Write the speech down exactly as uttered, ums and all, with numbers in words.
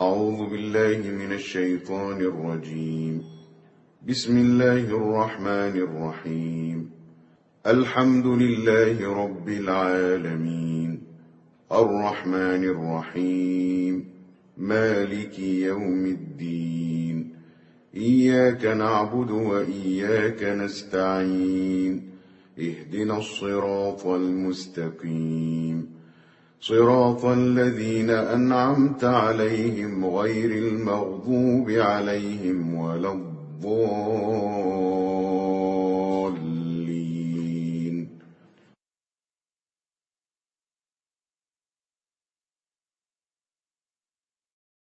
أعوذ بالله من الشيطان الرجيم. بسم الله الرحمن الرحيم. الحمد لله رب العالمين، الرحمن الرحيم، مالك يوم الدين، إياك نعبد وإياك نستعين، اهدنا الصراط المستقيم، صراط الذين أنعمت عليهم غير المغضوب عليهم ولا الضالين.